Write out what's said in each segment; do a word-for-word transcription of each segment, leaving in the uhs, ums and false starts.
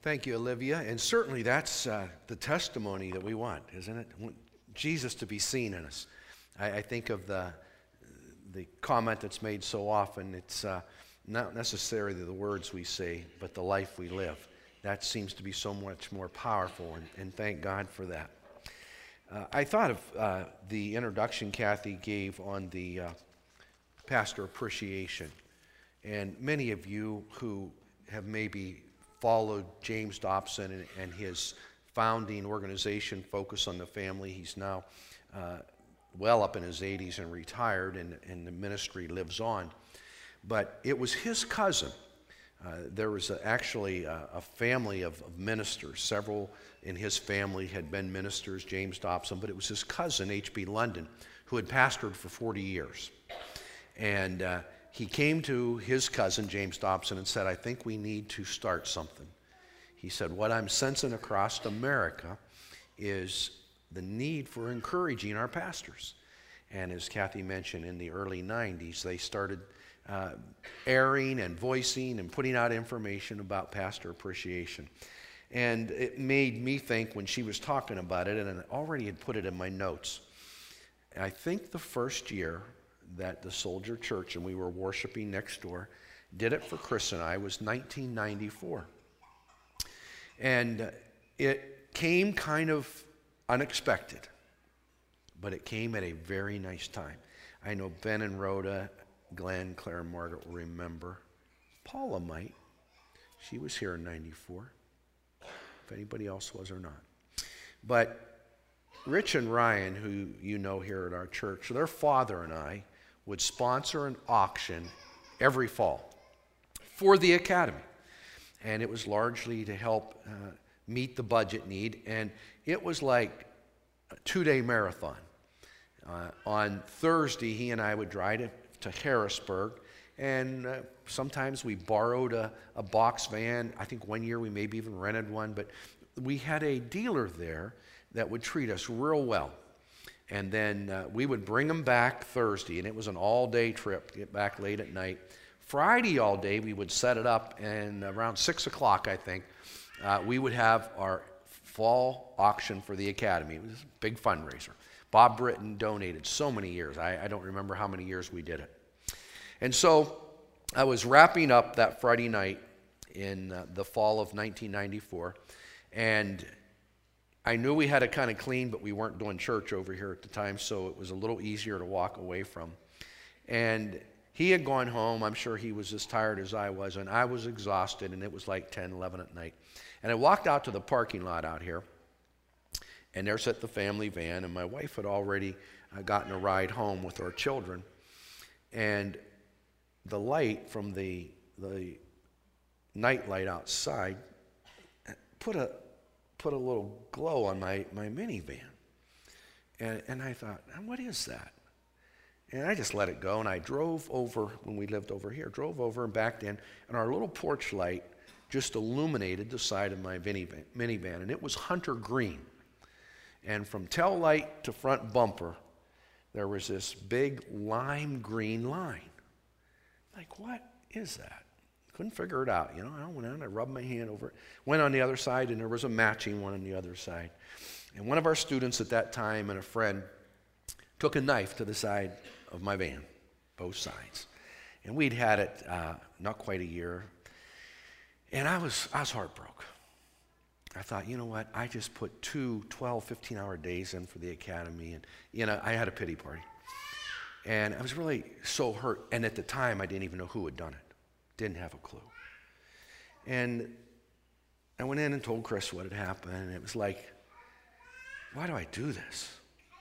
Thank you, Olivia. And certainly that's uh, the testimony that we want, isn't it? Jesus to be seen in us. I, I think of the the comment that's made so often, it's uh, not necessarily the words we say, but the life we live. That seems to be so much more powerful, and, and thank God for that. Uh, I thought of uh, the introduction Kathy gave on the uh, pastor appreciation. And many of you who have maybe followed James Dobson and, and his founding organization, Focus on the Family, he's now uh, well up in his eighties and retired, and, and the ministry lives on. But it was his cousin. Uh, there was a, actually a, a family of, of ministers. Several in his family had been ministers, James Dobson, but it was his cousin, H B London, who had pastored for forty years. And uh, he came to his cousin, James Dobson, and said, I think we need to start something. He said, what I'm sensing across America is the need for encouraging our pastors. And as Kathy mentioned, in the early nineties, they started uh, airing and voicing and putting out information about pastor appreciation. And it made me think when she was talking about it, and I already had put it in my notes, I think the first year that the Soldier Church, and we were worshiping next door, did it for Chris and I was nineteen ninety-four. And it came kind of unexpected, but it came at a very nice time. I know Ben and Rhoda, Glenn, Claire, and Margaret will remember. Paula might. She was here in ninety-four, if anybody else was or not. But Rich and Ryan, who you know here at our church, their father and I would sponsor an auction every fall for the academy. And it was largely to help uh, meet the budget need. And it was like a two-day marathon. Uh, on Thursday, he and I would drive to, to Harrisburg, and uh, sometimes we borrowed a, a box van. I think one year we maybe even rented one, but we had a dealer there that would treat us real well. And then uh, we would bring them back Thursday, and it was an all-day trip, get back late at night. Friday all day, we would set it up, and around six o'clock, I think, uh, we would have our fall auction for the academy. It was a big fundraiser. Bob Britton donated so many years. I, I don't remember how many years we did it. And so I was wrapping up that Friday night in uh, the fall of nineteen ninety-four, and I knew we had to kind of clean, but we weren't doing church over here at the time, so it was a little easier to walk away from. And he had gone home. I'm sure he was as tired as I was, and I was exhausted, and it was like ten, eleven at night. And I walked out to the parking lot out here, and there sat the family van, and my wife had already uh, gotten a ride home with our children. And the light from the, the night light outside put a put a little glow on my, my minivan. And, and I thought, what is that? And I just let it go, and I drove over, when we lived over here, drove over and backed in, and our little porch light just illuminated the side of my minivan, minivan, and it was hunter green. And from tail light to front bumper, there was this big lime green line. Like, what is that? Couldn't figure it out. You know, I went on, I rubbed my hand over it, went on the other side, and there was a matching one on the other side. And one of our students at that time and a friend took a knife to the side of my van, both sides. And we'd had it uh, not quite a year. And I was, I was heartbroken. I thought, you know what, I just put two twelve, fifteen-hour days in for the academy, and, you know, I had a pity party. And I was really so hurt. And at the time, I didn't even know who had done it. Didn't have a clue. And I went in and told Chris what had happened, and it was like, why do I do this?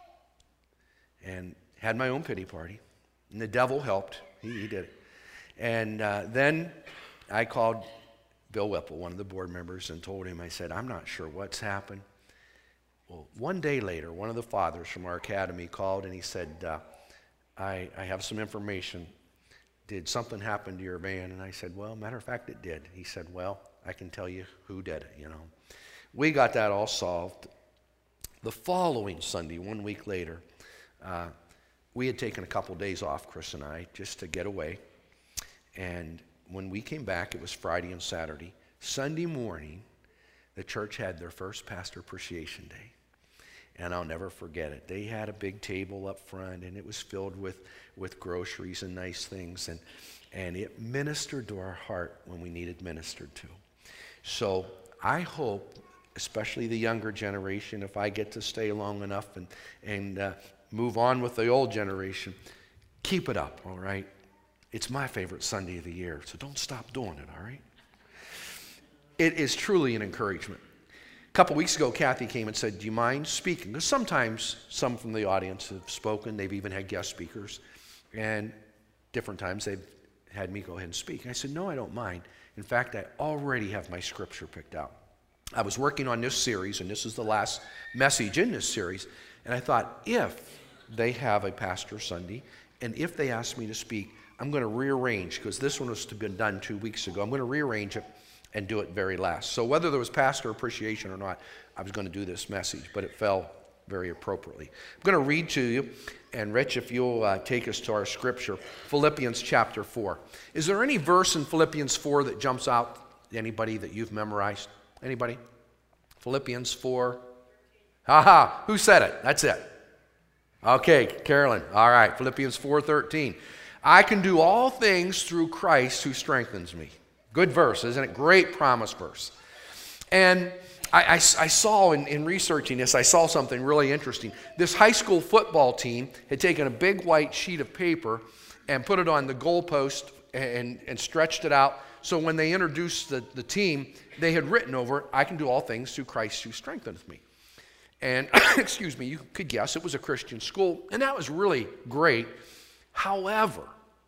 And had my own pity party, and the devil helped. He, he did it. And uh, then I called Bill Whipple, one of the board members, and told him, I said, I'm not sure what's happened. Well, one day later, one of the fathers from our academy called, and he said, uh, I, I have some information. Did something happen to your van? And I said, well, matter of fact, it did. He said, well, I can tell you who did it, you know. We got that all solved. The following Sunday, one week later, uh, we had taken a couple days off, Chris and I, just to get away. And when we came back, it was Friday and Saturday. Sunday morning, the church had their first Pastor Appreciation Day. And I'll never forget it. They had a big table up front, and it was filled with, with groceries and nice things. And, and it ministered to our heart when we needed ministered to. So I hope, especially the younger generation, if I get to stay long enough and, and uh, move on with the old generation, keep it up, all right? It's my favorite Sunday of the year, so don't stop doing it, all right? It is truly an encouragement. A couple weeks ago, Kathy came and said, do you mind speaking? Because sometimes some from the audience have spoken. They've even had guest speakers. And different times they've had me go ahead and speak. And I said, no, I don't mind. In fact, I already have my scripture picked out. I was working on this series, and this is the last message in this series. And I thought, if they have a Pastor Sunday, and if they ask me to speak, I'm going to rearrange, because this one was to be done two weeks ago. I'm going to rearrange it and do it very last. So whether there was pastor appreciation or not, I was going to do this message, but it fell very appropriately. I'm going to read to you, and Rich, if you'll uh, take us to our scripture, Philippians chapter four. Is there any verse in Philippians four that jumps out? Anybody that you've memorized? Anybody? Philippians four. Ha-ha, who said it? That's it. Okay, Carolyn. All right, Philippians four thirteen. I can do all things through Christ who strengthens me. Good verse, isn't it? Great promise verse. And I, I, I saw in, in researching this, I saw something really interesting. This high school football team had taken a big white sheet of paper and put it on the goalpost and, and stretched it out. So when they introduced the, the team, they had written over it, I can do all things through Christ who strengthens me. And, excuse me, you could guess it was a Christian school, and that was really great. However,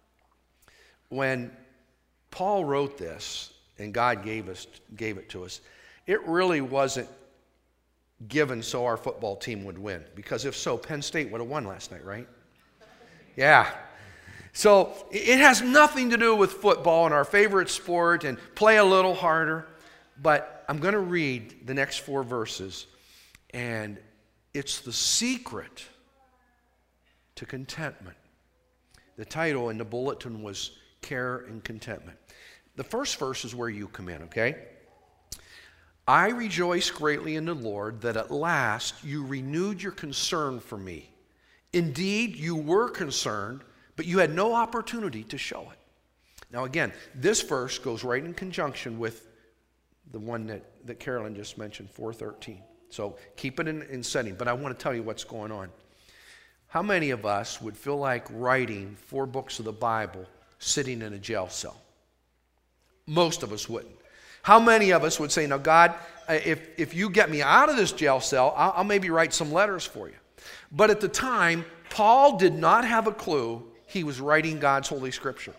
when Paul wrote this, and God gave us gave it to us, it really wasn't given so our football team would win. Because if so, Penn State would have won last night, right? Yeah. So it has nothing to do with football and our favorite sport and play a little harder. But I'm going to read the next four verses, and it's the secret to contentment. The title in the bulletin was Care and Contentment. The first verse is where you come in, okay? I rejoice greatly in the Lord that at last you renewed your concern for me. Indeed, you were concerned, but you had no opportunity to show it. Now again, this verse goes right in conjunction with the one that, that Carolyn just mentioned, four thirteen. So keep it in, in setting, but I want to tell you what's going on. How many of us would feel like writing four books of the Bible sitting in a jail cell? Most of us wouldn't. How many of us would say, now God, if, if you get me out of this jail cell, I'll, I'll maybe write some letters for you. But at the time, Paul did not have a clue he was writing God's Holy Scripture.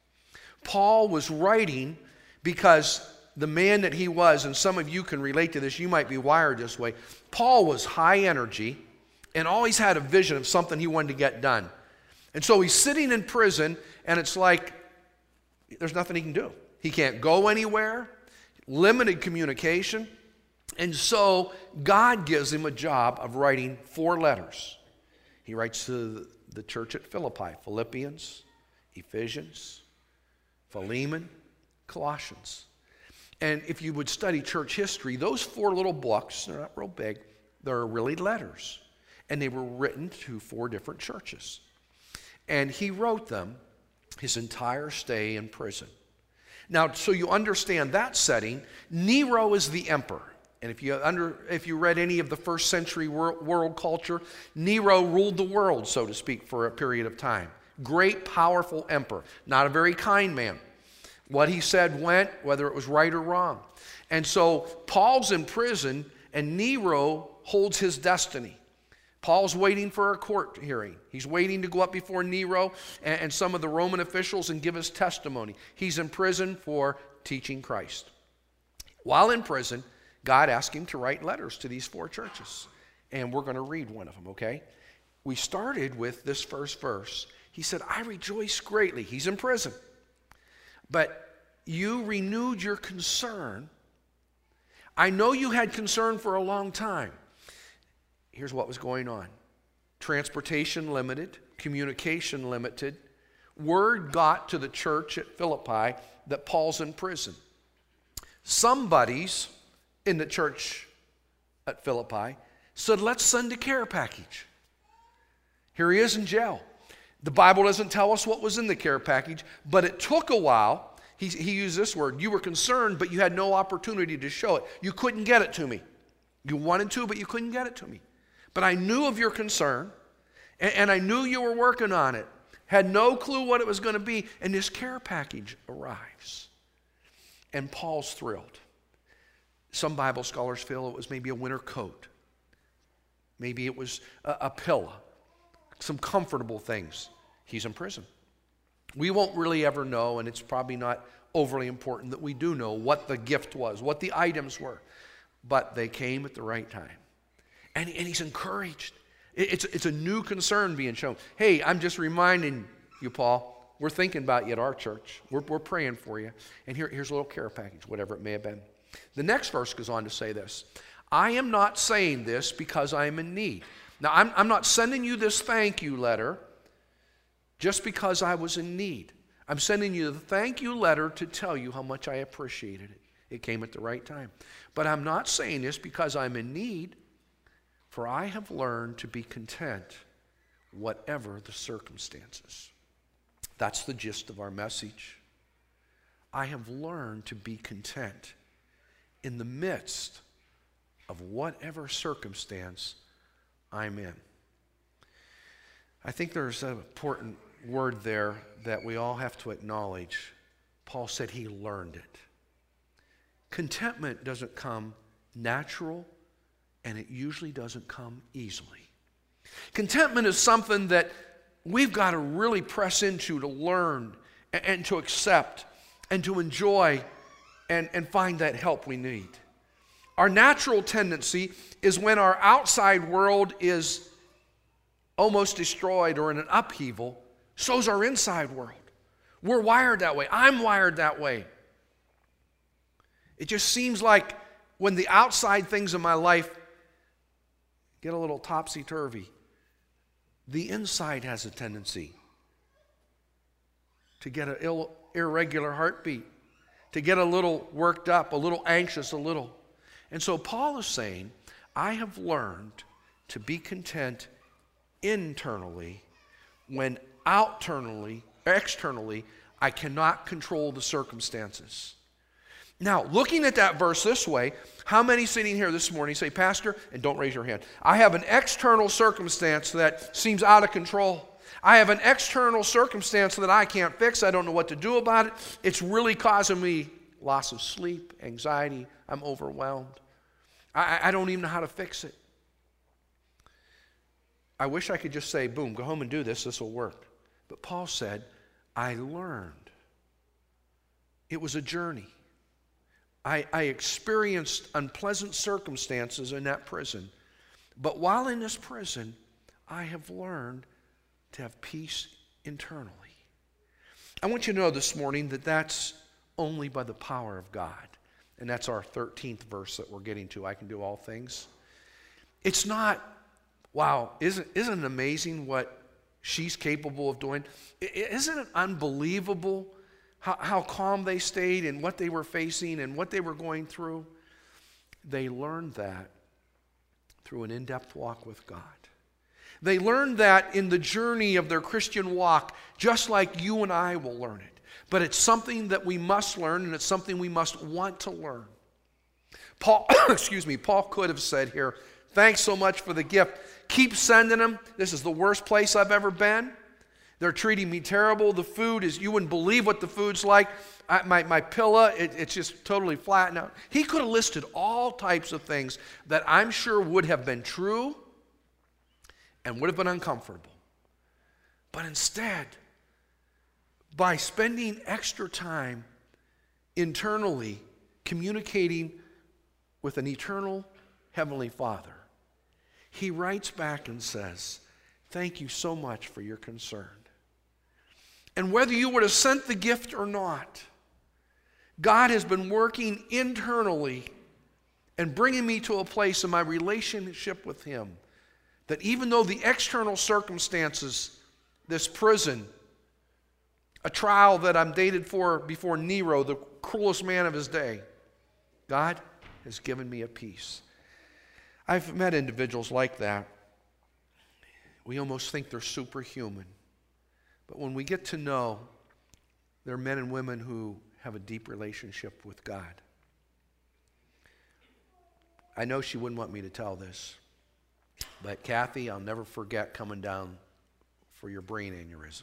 Paul was writing because the man that he was, and some of you can relate to this, you might be wired this way. Paul was high energy and always had a vision of something he wanted to get done. And so he's sitting in prison, and it's like there's nothing he can do. He can't go anywhere, limited communication. And so God gives him a job of writing four letters. He writes to the church at Philippi, Philippians, Ephesians, Philemon, Colossians. And if you would study church history, those four little books, they're not real big, they're really letters. And they were written to four different churches. And he wrote them his entire stay in prison. Now, so you understand that setting, Nero is the emperor. And if you, under, if you read any of the first century world, world culture, Nero ruled the world, so to speak, for a period of time. Great, powerful emperor. Not a very kind man. What he said went, whether it was right or wrong. And so Paul's in prison, and Nero holds his destiny. Paul's waiting for a court hearing. He's waiting to go up before Nero and, and some of the Roman officials and give his testimony. He's in prison for teaching Christ. While in prison, God asked him to write letters to these four churches. And we're going to read one of them, okay? We started with this first verse. He said, I rejoice greatly. He's in prison. But you renewed your concern. I know you had concern for a long time. Here's what was going on. Transportation limited, communication limited. Word got to the church at Philippi that Paul's in prison. Somebody's in the church at Philippi, said, let's send a care package. Here he is in jail. The Bible doesn't tell us what was in the care package, but it took a while. He, he used this word. You were concerned, but you had no opportunity to show it. You couldn't get it to me. You wanted to, but you couldn't get it to me. But I knew of your concern, and, and I knew you were working on it. Had no clue what it was going to be, and this care package arrives. And Paul's thrilled. Some Bible scholars feel it was maybe a winter coat. Maybe it was a, a pillow, some comfortable things. He's in prison. We won't really ever know, and it's probably not overly important that we do know what the gift was, what the items were. But they came at the right time. And, and he's encouraged. It, it's, it's a new concern being shown. Hey, I'm just reminding you, Paul, we're thinking about you at our church. We're, we're praying for you. And here, here's a little care package, whatever it may have been. The next verse goes on to say this. I am not saying this because I am in need. Now, I'm, I'm not sending you this thank you letter just because I was in need. I'm sending you the thank you letter to tell you how much I appreciated it. It came at the right time. But I'm not saying this because I'm in need, for I have learned to be content whatever the circumstances. That's the gist of our message. I have learned to be content in the midst of whatever circumstance I'm in. I think there's an important word there that we all have to acknowledge. Paul said he learned it. Contentment doesn't come natural, and it usually doesn't come easily. Contentment is something that we've got to really press into to learn and, and to accept and to enjoy and, and find that help we need. Our natural tendency is when our outside world is almost destroyed or in an upheaval, so's our inside world. We're wired that way. I'm wired that way. It just seems like when the outside things in my life get a little topsy-turvy, the inside has a tendency to get an ill, irregular heartbeat, to get a little worked up, a little anxious, a little. And so Paul is saying, I have learned to be content internally when outernally, externally, I cannot control the circumstances. Now, looking at that verse this way, how many sitting here this morning say, Pastor, and don't raise your hand, I have an external circumstance that seems out of control. I have an external circumstance that I can't fix. I don't know what to do about it. It's really causing me loss of sleep, anxiety. I'm overwhelmed. I, I don't even know how to fix it. I wish I could just say, boom, go home and do this. This will work. But Paul said, I learned. It was a journey. I, I experienced unpleasant circumstances in that prison. But while in this prison, I have learned to have peace internally. I want you to know this morning that that's only by the power of God. And that's our thirteenth verse that we're getting to. I can do all things. It's not, wow, isn't, isn't it amazing what she's capable of doing? Isn't it unbelievable how, how calm they stayed and what they were facing and what they were going through? They learned that through an in-depth walk with God. They learned that in the journey of their Christian walk, just like you and I will learn it. But it's something that we must learn, and it's something we must want to learn. Paul, excuse me, Paul could have said here, thanks so much for the gift. Keep sending them. This is the worst place I've ever been. They're treating me terrible. The food is, you wouldn't believe what the food's like. I, my, my pillow, it, it's just totally flattened out. He could have listed all types of things that I'm sure would have been true and would have been uncomfortable. But instead, by spending extra time internally communicating with an eternal Heavenly Father, he writes back and says, thank you so much for your concern. And whether you would have sent the gift or not, God has been working internally and bringing me to a place in my relationship with Him that even though the external circumstances, this prison, a trial that I'm dated for before Nero, the cruelest man of his day, God has given me a peace. I've met individuals like that. We almost think they're superhuman. But when we get to know, they're men and women who have a deep relationship with God. I know she wouldn't want me to tell this, but Kathy, I'll never forget coming down for your brain aneurysm.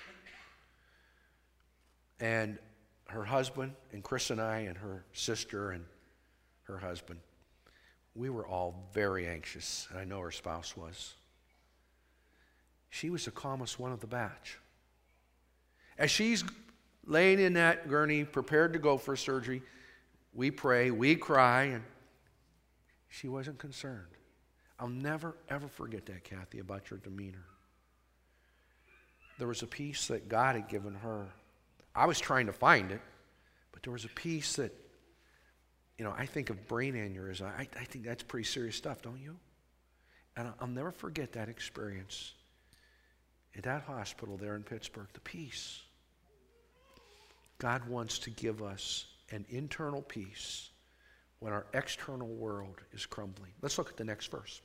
And her husband, and Chris and I, and her sister, and her husband, we were all very anxious, and I know her spouse was. She was the calmest one of the batch. As she's laying in that gurney, prepared to go for surgery, we pray, we cry, and she wasn't concerned. I'll never, ever forget that, Kathy, about your demeanor. There was a peace that God had given her. I was trying to find it, but there was a peace that, you know, I think of brain aneurysm. I, I think that's pretty serious stuff, don't you? And I'll, I'll never forget that experience at that hospital there in Pittsburgh, the peace. God wants to give us an internal peace when our external world is crumbling. Let's look at the next verse.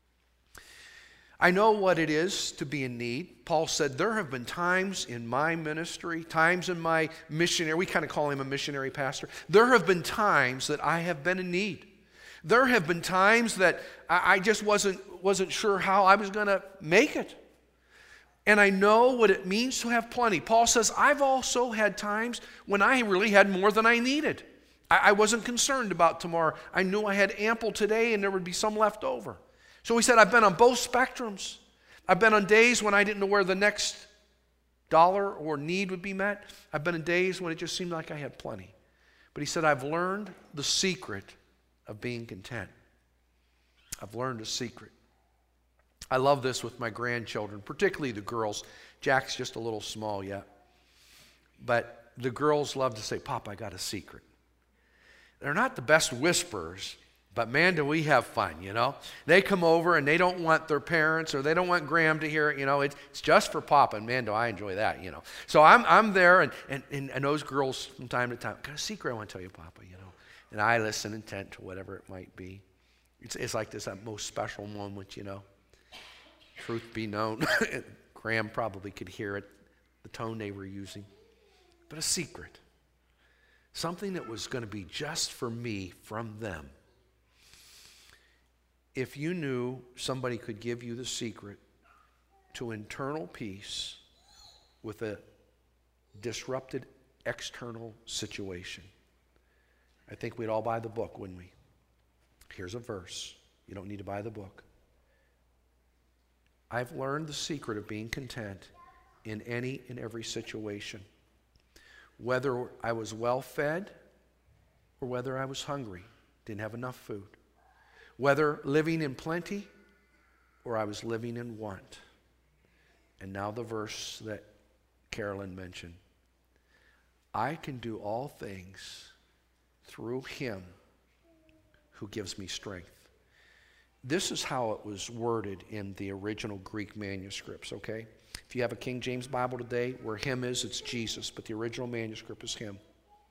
I know what it is to be in need. Paul said, there have been times in my ministry, times in my missionary, we kind of call him a missionary pastor. There have been times that I have been in need. There have been times that I just wasn't, wasn't sure how I was going to make it. And I know what it means to have plenty. Paul says, I've also had times when I really had more than I needed. I, I wasn't concerned about tomorrow. I knew I had ample today and there would be some left over. So he said, I've been on both spectrums. I've been on days when I didn't know where the next dollar or need would be met. I've been in days when it just seemed like I had plenty. But he said, I've learned the secret of being content. I've learned a secret. I love this with my grandchildren, particularly the girls. Jack's just a little small yet. But the girls love to say, Pop, I got a secret. They're not the best whisperers, but man, do we have fun, you know. They come over and they don't want their parents or they don't want Graham to hear it, you know. It's, it's just for Papa, and man, do I enjoy that, you know. So I'm, I'm there, and, and, and, and those girls from time to time, got a secret I want to tell you, Papa, you know. And I listen intent to whatever it might be. It's, it's like this that most special moment, you know. Truth be known, Graham probably could hear it, the tone they were using. But a secret. Something that was going to be just for me from them. If you knew somebody could give you the secret to internal peace with a disrupted external situation, I think we'd all buy the book, wouldn't we? Here's a verse. You don't need to buy the book. I've learned the secret of being content in any and every situation, whether I was well fed or whether I was hungry, didn't have enough food, whether living in plenty or I was living in want. And now the verse that Carolyn mentioned. I can do all things through him who gives me strength. This is how it was worded in the original Greek manuscripts, okay? If you have a King James Bible today, where him is, it's Jesus, but the original manuscript is him.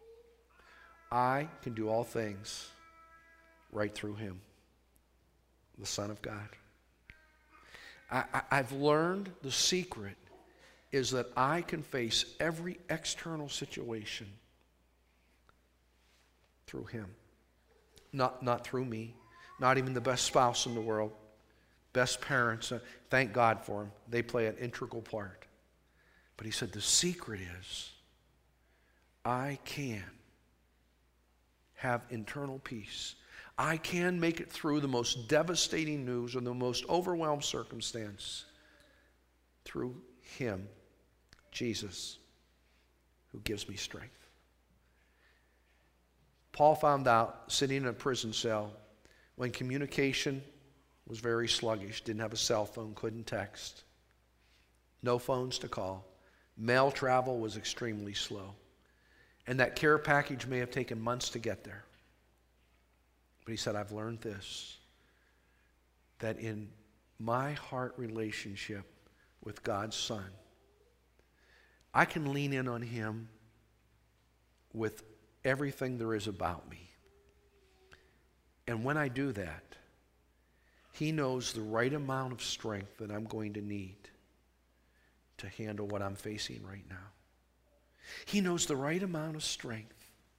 I can do all things right through him, the Son of God. I, I, I've learned the secret is that I can face every external situation through him, not, not through me. Not even the best spouse in the world, best parents. Uh, thank God for them. They play an integral part. But he said the secret is I can have internal peace. I can make it through the most devastating news or the most overwhelmed circumstance through him, Jesus, who gives me strength. Paul found out sitting in a prison cell when communication was very sluggish, didn't have a cell phone, couldn't text, no phones to call, mail travel was extremely slow, and that care package may have taken months to get there. But he said, I've learned this, that in my heart relationship with God's Son, I can lean in on him with everything there is about me. And when I do that, he knows the right amount of strength that I'm going to need to handle what I'm facing right now. He knows the right amount of strength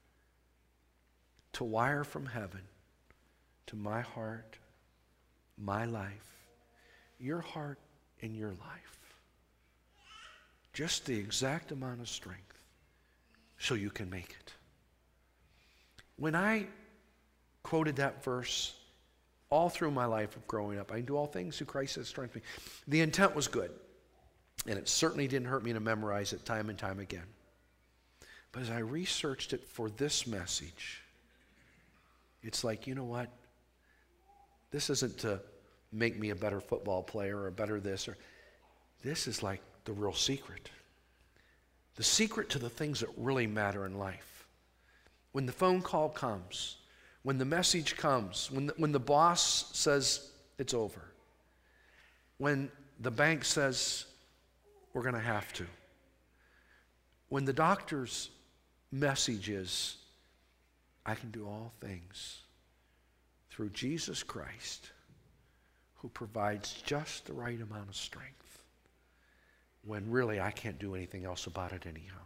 to wire from heaven to my heart, my life, your heart, and your life. Just the exact amount of strength so you can make it. When I quoted that verse all through my life of growing up, I can do all things through Christ that strengthens me. The intent was good, and it certainly didn't hurt me to memorize it time and time again. But as I researched it for this message, it's like, you know what? This isn't to make me a better football player or a better this, or this is like the real secret. The secret to the things that really matter in life. When the phone call comes, when the message comes, when the, when the boss says it's over, when the bank says we're going to have to, when the doctor's message is, I can do all things through Jesus Christ, who provides just the right amount of strength, when really I can't do anything else about it anyhow.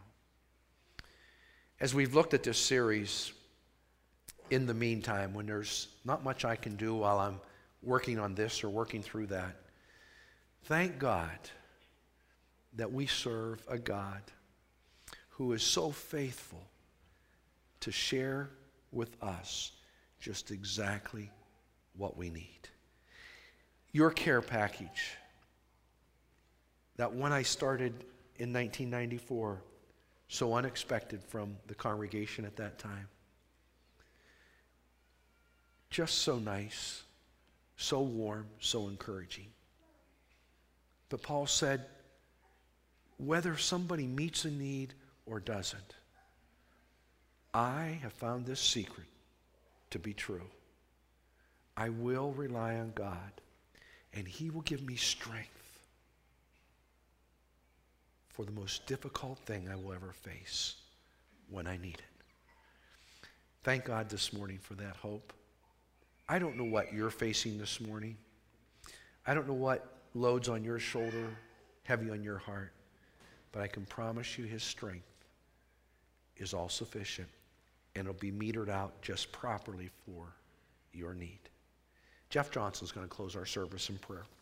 As we've looked at this series, in the meantime, when there's not much I can do while I'm working on this or working through that, thank God that we serve a God who is so faithful to share with us just exactly what we need. Your care package, that one I started in nineteen ninety-four, so unexpected from the congregation at that time. Just so nice, so warm, so encouraging. But Paul said, whether somebody meets a need or doesn't, I have found this secret to be true. I will rely on God, and he will give me strength for the most difficult thing I will ever face when I need it. Thank God this morning for that hope. I don't know what you're facing this morning. I don't know what loads on your shoulder, heavy on your heart, but I can promise you his strength is all sufficient, and it'll be metered out just properly for your need. Jeff Johnson's going to close our service in prayer.